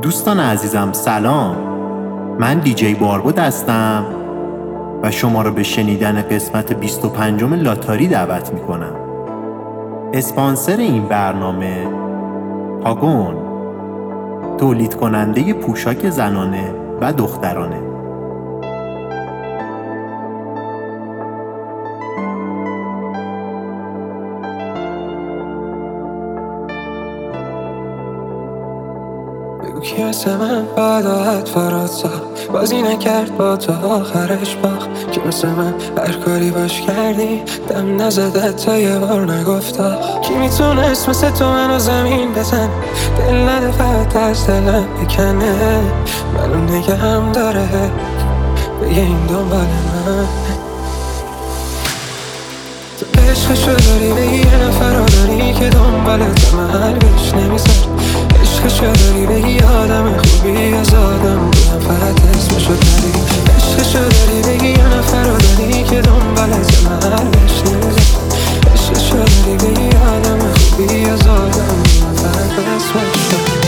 دوستان عزیزم سلام، من دیجی باربود هستم و شما رو به شنیدن قسمت 25 لاتاری دعوت میکنم. اسپانسر این برنامه پاگون، تولید کننده پوشاک زنانه و دخترانه. بگو کی مثل من بعدت فراد ساخت، بازی نکرد با تو آخرش باخت. کی مثل من هر کاری باش کردی دم نزده تا یه بار نگفت آخ. کی میتونست مثل تو منو زمین بزن، دل نده فقط از دلم بکنه. منو نگهم داره بگه این دنبال من. تو عشقشو داری به یه نفر رو داری که دنبالت محل بهش نمیذاری. عشقشو داری به یه آدم خوبی از آدم بودم فقط اسمشو داری. عشقشو داری به یه نفر رو داری که دنبالت محل بهش نمیذاری. عشقشو داری به یه آدم خوبی از آدم بودم فقط اسمشو داری.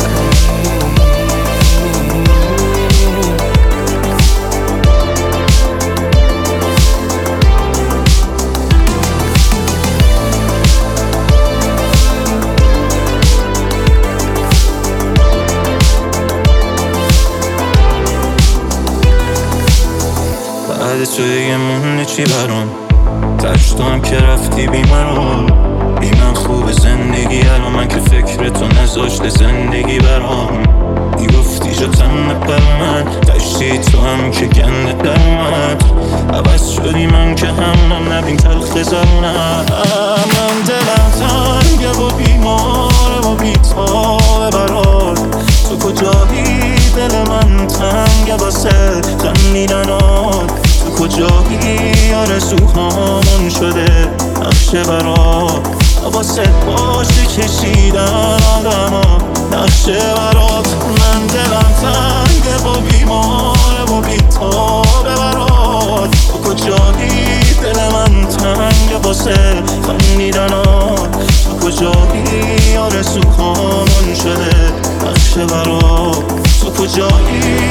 بعد تو دیگه مونده چی برام؟ تش تو هم که رفتی بی من خوب زندگی الان من که فکر تو نذاشته زندگی برام. میگفتی جا تنه پر من دشتی تو هم که گنده در اومد. عوض شدی من که هم نبین تلخ زنم. من دلم تنگه و بیماره و بیتابه برات. تو کجایی دل من تنگه واسه خندیدنات. تو کجایی آرزوهامون شده نقشه برات. واسه باشه کشیدن آدما نقشه برات. من دلم تنگه با بیماره و بیتابه برات. تو کجایی دل من تنگه واسه خندیدنات. تو کجایی آرزوهامون شده نقشه برات. تو کجایی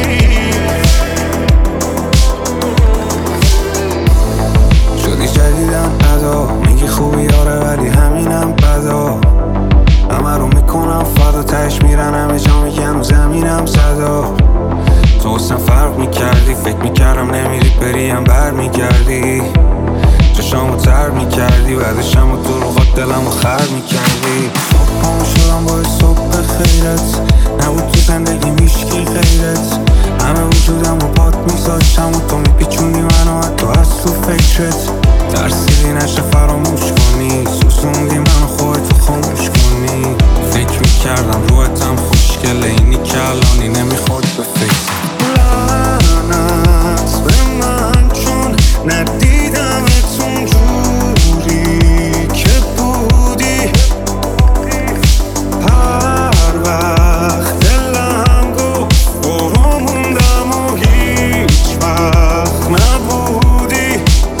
شدی جدیدم ادا میگی خوبی آره ولی همینم بدا. همه رو میکنم فردا تش میرن همه جا میگن و زمینم صدا. تو حسن فرق میکردی فکر میکردم نمیری بریم بر میگردی. چشامو تر میکردی بعدشم و تو روغات دلمو خر میکردی. صبح پامو شدم باید صبح خیرت نبود تو زندگی میشکی غیرت. همه وجودم رو پات میذاشتم و تو میپیچونی منو حتی از تو فکرت. ترسیدی نشه فراموش کنی سوزوندی منو خودتو خاموش کنی. فکر میکردم روحتم خوشگله اینی که الانی نمیخورد به فکر. لعنت به من چون ندیدمتون جوری که بودی. هر وقت دلم گفت برو موندم و هیچ وقت نبودی.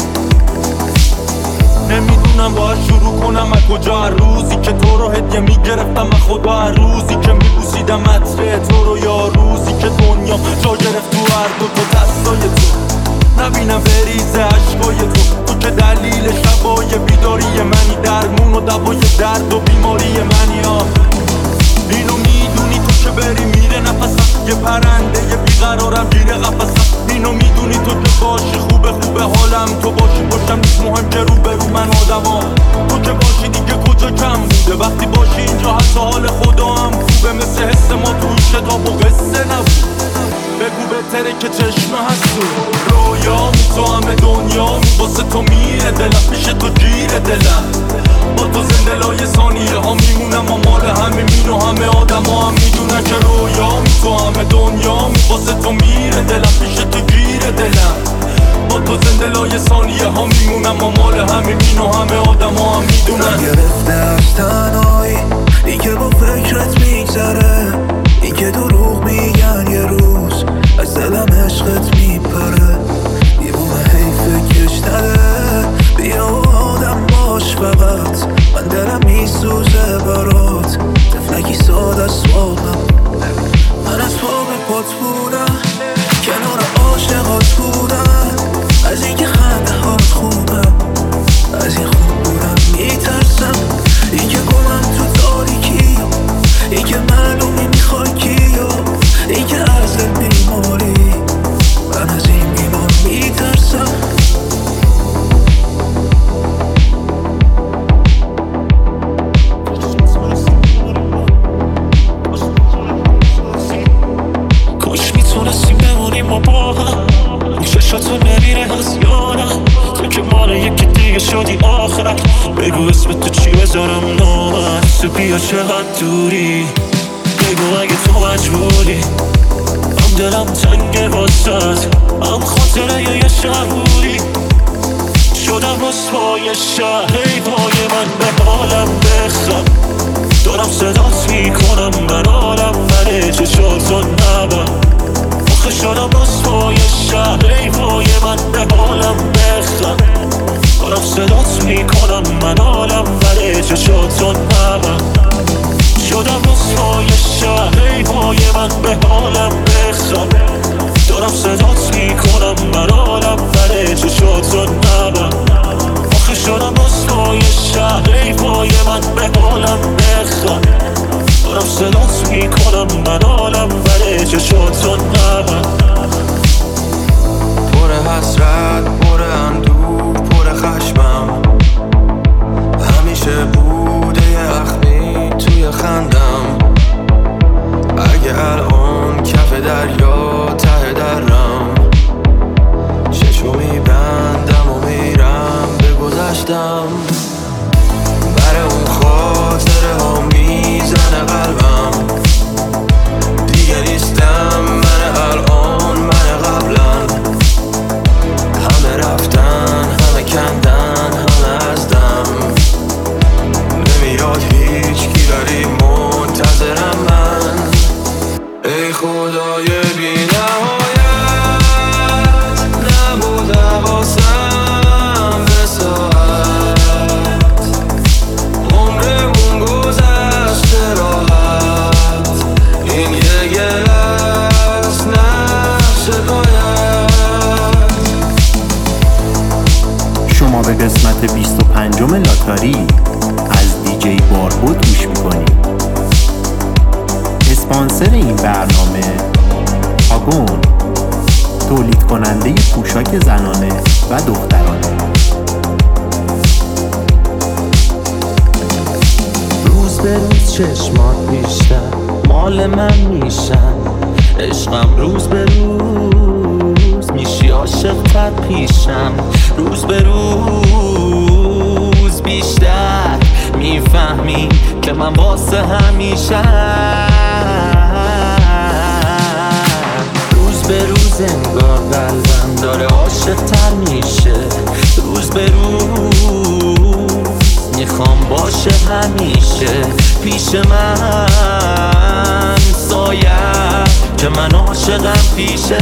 نمیدونم باید شروع کنم از کجا. هر روزی که تو رو هدیه میگرفتم من خدا. هر روزی که میبوسیدم عطر تو رو یا روزی که دنیا جا گرفت تو هر دوتا دستای تو. نبینم بریزه عشقای تو که دلیل شبای بیداری منی. درمون و دوای درد و بیماری منی. اینو میدونی تو که بری میره نفسم. یه پرنده یه بیقرارم گیره قفسم. اینو میدونی تو که باشی خوبه حالم. تو باشی باشم نیست مهم که رو برو من آدمام. تو که باشی دیگه کجا کم بوده. وقتی باشی اینجا حتی حال خدا هم خوبه. مثل حس ما تو این کتاب و قصه نبود. بگو بهتره که چشم هستو رویام تو همه دنیام. واسه تو میره دلم پیش تو گیره دلم. با تو زنده لای ثانیه ها میمونم و مال همه مین و همه آدم ها هم میدونن که رویام تو همه دنیام. واسه تو میره دلم پیش تو گیره دلم. با تو زنده لای ثانیه ها میمونم و مال همه مین و همه آدم ها هم میدونن. گرفته از تنهایی این که با فکرت میگذره. این که دروغ میگن یه روز از دلم عشقت میپره. دیوونه حیف کش نده بیا آدم باش فقط. من دلم میسوزه برات تفلکی ساده است واقعا. کنار عاشقات بودم، از اینکه خنده هات خوبه، از این خوب بودم میترسم، اینکه گمم تو تاریکی، اینکه معلومی میخوای کیو، اینکه از بیماری من از این بیمار میترسم. کاش میتونستیم بمونیم با هم، چشاتو نمیره از یادم، تو که مال یکی دیگه شدی آخر. بگو اسم تو چی بذارم نامم، تو بیا چقدر دوری، بگو اگه تو مجبوری. هم دلم تنگه واسد، هم خاطره یه شب بودی. شدم رسوای شهر، ای وای من به حالم بخم، دارم صدات میکنم من حالم منه، چشاتو نبم. آخه شدم رسوای شهر، ای وای من به حالم بخم، دارم صدات میکنم من حالم منه، چشاتو نبم. شدم رسوای شهر، ای وای من به حالم بخم، دارم صدات میکنم من حالم منه، چشاتو نبم. آخه شدم رسوای شهر، ای وای من به حالم بخم، دارم صدات میکنم من حالم منه، چشاتو نبم. پر حسرت، پر اندوه، پر خشمم، همیشه بوده یه اخمی توی خندم. اگه الان کف دریا ته درم، چشمو میبندم و میرم به گذشتم. بر اون خاطره ها میزنه قلبم، دیگه نیستم من الان من قبلا. همه رفتن، همه کندن، همه از دم، نمیاد هیچ کی داری منتظرم من. ای خدای بی نهایت، نبود حواسم به ساعت، عمرمون گذشته راحت، این یه گل است نه شکایت. شما به قسمت 25 لاتاری از دیجی باربود گوش میکنید. اسپانسر این برنامه آگون، تولید کننده پوشاک زنانه و دخترانه. روز به روز چشمات بیشتر مال من میشن، عشقم روز به روز میشی عاشق تر پیشم. روز به روز بیشتر میفهمی که من واسه همیشه. روز به روز انگار قلبم داره عاشق تر میشه. روز به روز میخوام باشه همیشه پیش من سایه، که من عاشقم پیشه.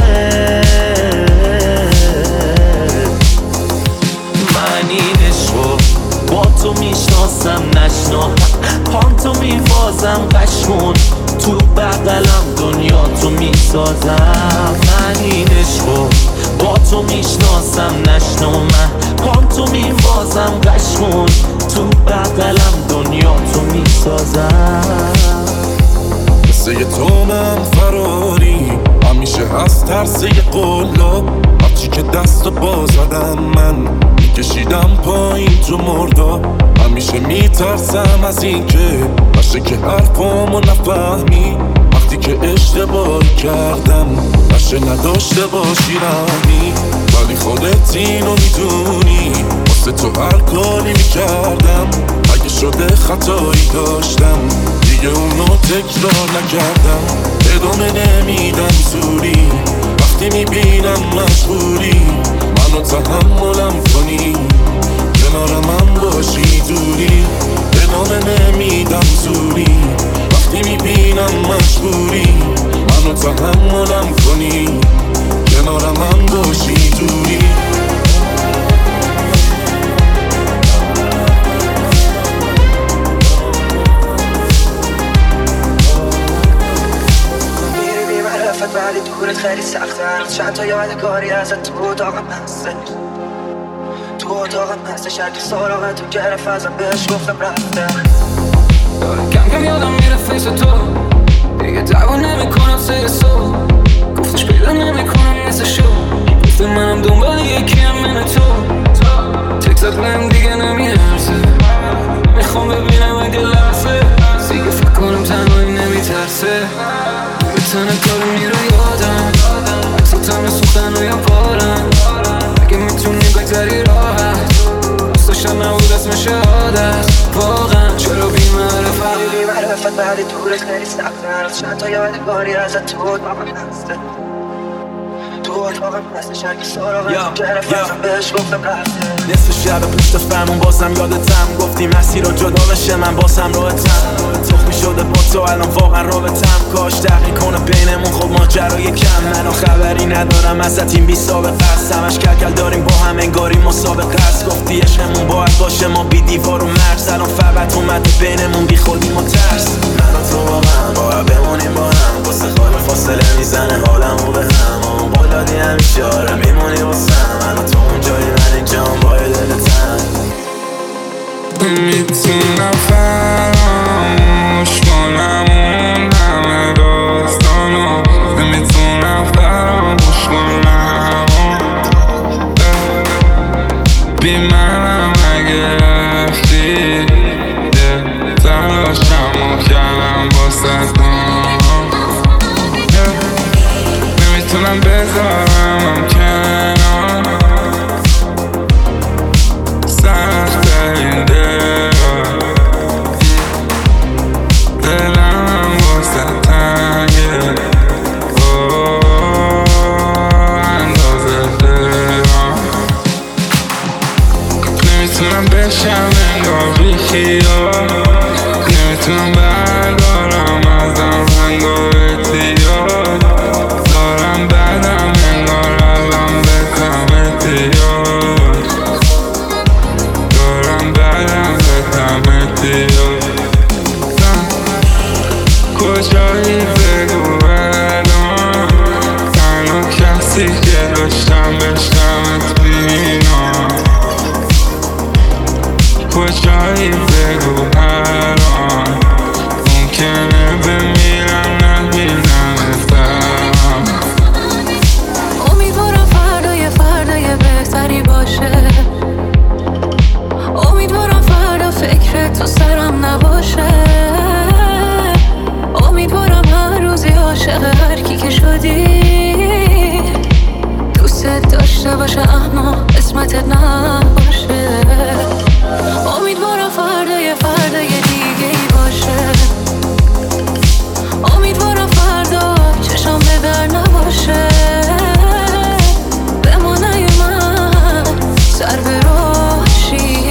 من این عشقو با تو میشناسم نشنا، پام تو میبازم قشمون، تو بغلم دنیا تو میسازم. من این عشقو با تو میشناسم نشنا، من پام تو میبازم قشمون، تو بغلم دنیا تو میسازم. قصه تو من فراری، همیشه هست ترس یه قلاب، هرچی که دست و بازدم من میکشیدم پایین تو مردا. همیشه میترسم از این که باشه که حرفامو نفهمی، وقتی که اشتباه کردم باشه نداشته باشی رحمی. ولی خودت اینو میدونی، واسه تو هر کاری میکردم، اگه شده خطایی داشتم دیگه اونو تکرار نکردم. ادامه نمیدم زوری، وقتی میبینم مجبوری منو تحملم کنی، کنار من باشی دوری. ادامه نمیدم زوری، وقتی میبینم مجبوری منو تحملم کنی، کنار من باشی دوری. ولی دورت خیلی سخته هنوز چند تا یادگاری ازت تو اتاقم هسته تو اتاقم هستش هرکی سراغ تو گرفت ازم بهش گفتم رفته داره کم کم یادم میره فیس تو دیگه دعوا نمیکنم سر سو گفتش پیدا نمیکنم مثل شو گفته منم دنبال یکیم من تو تکسات بهم دیگه نمیارزه میخوام ببینم اگه لحظه دیگه فکر کنم تنهایی نمیترسه به تنه کارو میره یادم اکساتم سوختن و یا بارم اگه میتونی بگذری راحت دوست داشتم نبود اسم شهادت واقعا چرا بی‌معرفت بعد دورت خیلی سخته هنوز چند تا یادگاری ازت تو اتاقم هسته تو اتاقم هستش هرکی سراغ تو گرفت ازم بهش گفتم رفته نصف شب پشت فرمون بازم یادتم گفتی مسیر رو جدا بشه من بازم راحتم تخمی شده با تو الان واقعا رابطم کاش تحقیق کنه بینمون خب ماجرای کم منو خبری ندارم ازت این بی سابقه است همش کلکل داریم با هم انگاری مسابقه است گفتی عشقمون باید باشه ما بی دیوار و مرز الان فقط اومده بینمون بی خودیم و ترس من و تو واقعا باید بمونیم با هم واسه خاله فاصله میزنه حالمو به هم قول دادی همیشه آره میمونی واسم الان تو اون جایی من اینجام با دلتم میتونم فراموش کنم اون همه داستانو نمیتونم فراموش کنم بی منم اگه رفتی تلاشمو کردم باست نمیتونم بذارم کنار سخت این دلم واسه تنگه اندازه دلم نمیتونم بشم انگار بی خیال نمیتونم بردارم ازم انگار احتیاط دارم بدم انگار الان بکم احتیاط دارم بدم بکم احتیاط کجایی بگو الان تنها کسی که داشتم بشتمت بینم کجایی بگو الان ممکنه بمیرم نبینمتم امیدوارم فردای بهتری باشه امیدوارم فردا فکر تو سرم نباشه امیدوارم هر روزی عاشق هر کی که شدی دوست داشته باشه اما اسمتت نباشه امیدوارم فردای دیگه باشه امیدوارم فردا چشم به در نباشه بمانه من سر به راشی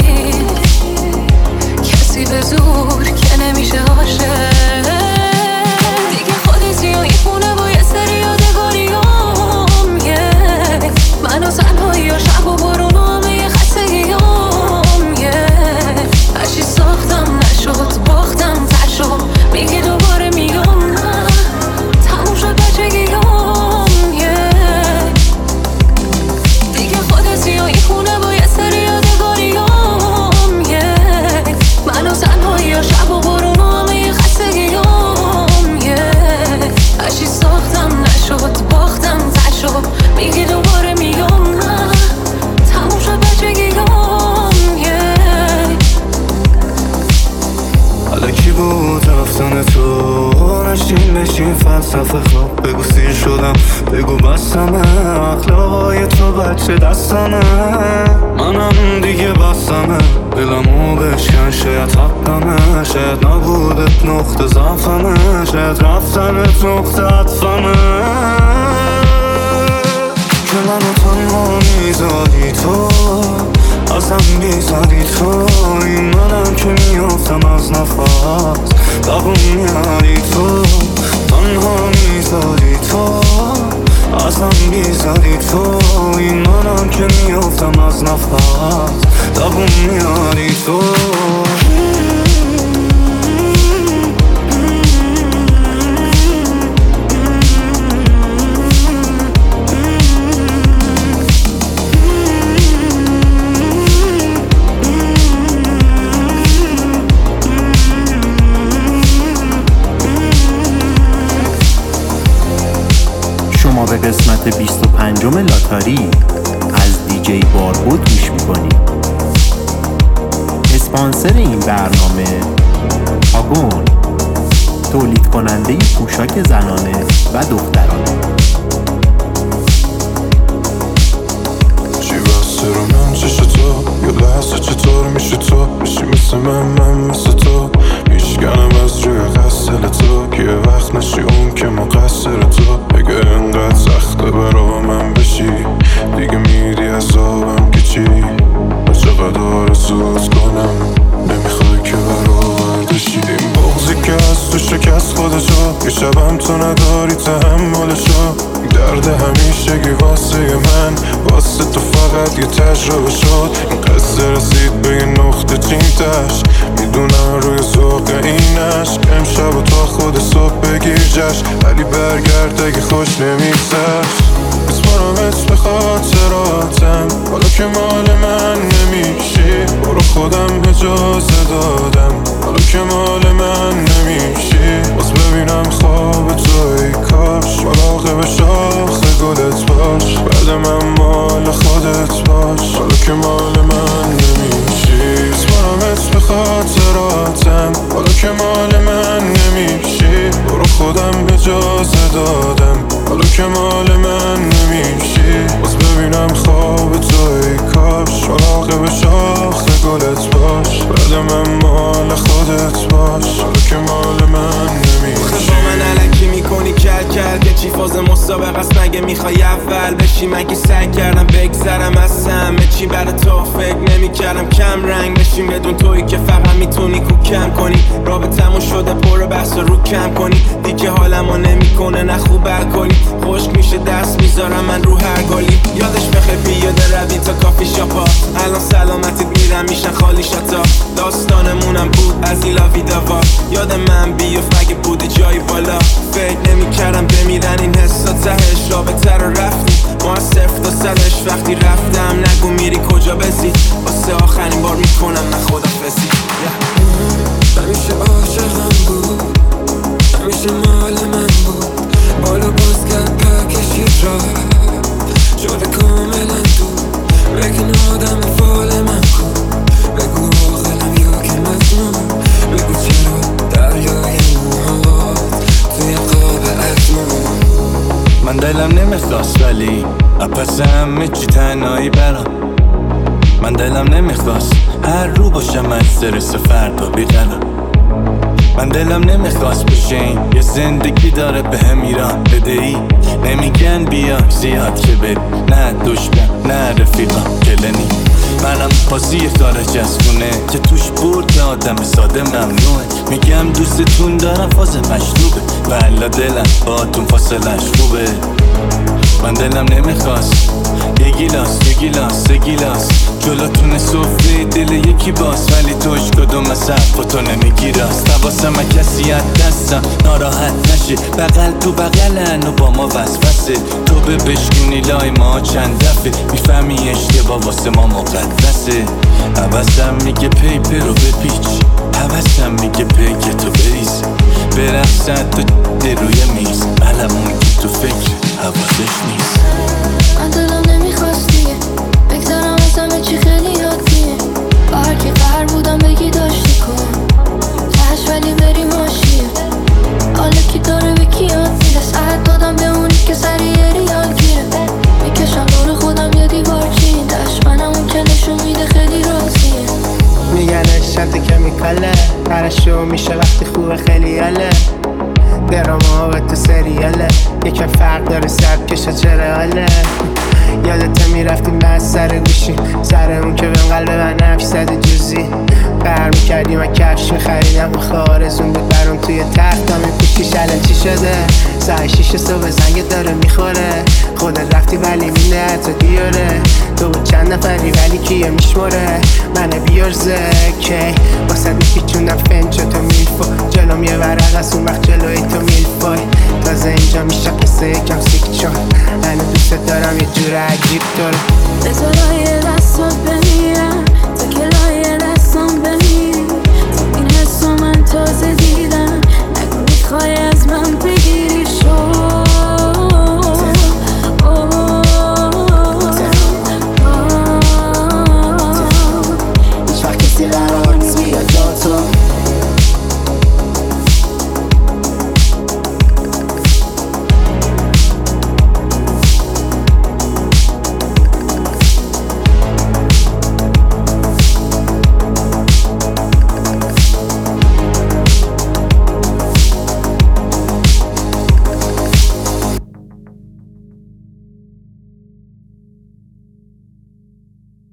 کسی به زور که نمیشه عاشق دیگه خودتی و این خونه با یه سری یادگاریام من و تنهایی و شب و بارون و همه خستگیام هرچی ساختم نشد باختم تر شد میگی دوباره میگم نه تموم شد بچگیام دیگه خودتی و این خونه با یه سری یادگاریام من و تنهایی و شب و بارون و همه خستگیام هرچی ساختم نشد باختم تر شد میگی دوباره میگم نه تموم شد بچگیام حالا کی بود رفتن تو نشین بشین فلسفه خواب بگو سیر شدم بگو بستمه اخلاقای تو بچه دستمه منم دیگه بستمه دلمو بشکن شاید حقمه شاید نبودت نقطه ضعفمه شاید رفتنت نقطه عطفمه که منو تنها میذاری تو ازم بیزاری تو این منم که میافتم از نفس دوون میاری تو تنها میذاری تو ازم بیزاری تو این منم که میافتم از نفس دوون میاری تو 25م لاتاری از دیجی باربود گوش میکنی. اسپانسر این برنامه آگون، تولید کننده پوشاک زنانه و دخترانه. چی بسته رو من چش تو، یه لحظه چطور میشه تو بشی مثل من مثل تو، میشکنم از روی قصل تو که یه وقت نشی اون که مقصر تو. اگه انقدر سخته برا من بشی دیگه میری عذابم که چی، و چقدر آرزوت کنم نمیخوای که برآوردشی. این بغضی که از تو شکست خودشو، یه شبم تو نداری تحملشو. درد همیشگی واسه من، واسه تو فقط یه تجربه شد. این قصه رسید به یه نقطه چینتش، میدونم روی ذوق این عشق امشب و تا خود صبح بگیر جشن، ولی برگرد اگه خوش نمیگذشت. بسپارمت به خاطراتم، حالا که مال من نمیشی. برو خودم اجازه دادم، حالا که مال من نمیشی. باز ببینم خواب تو ای کاش، مراقب شاخ گلت باش. بعد من مال خودت باش، حالا که مال من نمیشی. بسپارمت به خاطراتم، حالا که مال من نمیشی. برو خودم اجازه دادم، حالا که مال من نمیشی. باز ببینم خواب تو ای کاش، مراقب شاخ گلت باش. بعد من مال خودت باش، حالا که مال من نمیشی. با من علکی میکنی کل که چی فاز مسابقه است، مگه میخوای اول بشی؟ مگه سعی کردم بگذرم از همه چی، برای تو فکر نمیکردم کم رنگ بشیم بدون تویی که فقط میتونی کوکم کنی. رابطمون شده پر بحث رو کم کنی، دیگه حالمو نمیکنه نه خوب الکلی. خشک میشه دست میذارم من رو هر گلی. یادش بخیر پیاده روی تا کافی شاپا، الان سلامتیت میرم میشن خالی شاتا. داستانمونم بود از ایلا ویداوا، یاد من بیفت اگه بودی جایی بالا. فکر نمیکردم بمیرن این حسا تهش، رابطه رو رفتیم ما از 0 تا 100ش. وقتی رفتم نگو میری کجا بزی، واسه آخرین بار میکنم نه خدافظی. همیشه عاشقم بود، همیشه مال من بود. بالا باز کرد پر کشید را شده کاملا تو. بگین آدم فال من کن، بگو آقلم یا که مجنون. بگو چرا دریای موهات توی قاب اجمون. من دلم نمیخواست ولی اپس همه چی تنهایی برام. من دلم نمیخواست هر رو باشم از سرس فردا بیقرار. من دلم نمیخواست بشین یه زندگی داره به هم ایران بدهی. نمیگن بیا زیاد که بری، نه دشمن نه رفیقم کلنی. منم بازی خارج از خونه که توش برد آدم ساده ممنوعه. میگم دوستتون دارم فاز مشروبه، والا دلم باهاتون فاصلش خوبه. من دلم نمیخواست یه گیلاس جلوتون سفره دل یکی باز، ولی توش کدوم از حرفاتو نمیگیراست. حواسم کسی از دستم ناراحت نشه، بغل تو بغلن و با ما وسوسه. تو به بشکنی لای ما چند دفعه، میفهمی اشتباه واسه ما مقدسه. حواسم میگه پیپر رو بپیچ، حواسم میگه پیک تو بریز. برقصد تو روی میز، علمون که تو فکر حواسش نیست. من دلم نمیخواست دیگه بگذارم از همه چی خیلی حادیه. با هر کی قرار بودم بگی داشتی کن تش، ولی بری ماشیه. حالا کی داره به کی یاد میده، ساعت دادم به اونی که سریع ریال گیره. میکشم دور خودم یه دیوار چیندش، منم اون که نشون میده خیلی راضیه. میگن عشقت کمیکاله، پرشو میشه وقتی خوبه خیلی حاله. دراما و تو سریاله، یکم فرق داره سبکش و چرا حاله. یادت میرفتیم بس سر گوشی، سر اون که به قلب من نفش زده جوزی. قرار میکردیم من کفش میخریدم و خارزون بود برون توی تختم میپوشیش. الان چی شده؟ ساعت 6 صبح زنگ داره میخوره. خودت رفتی ولی مینه تو دیاره. تو بود چند نفری ولی کیه میشماره؟ منه بیار زکی واسه میپیچوندم فنچو تو میلفو. جلوم یه ورق از اون وقت جلوی تو میلفای. تازه اینجا میشه قصه یکم سیک چون هنو دوست دارم یه جور عجیب داره. بذارای دست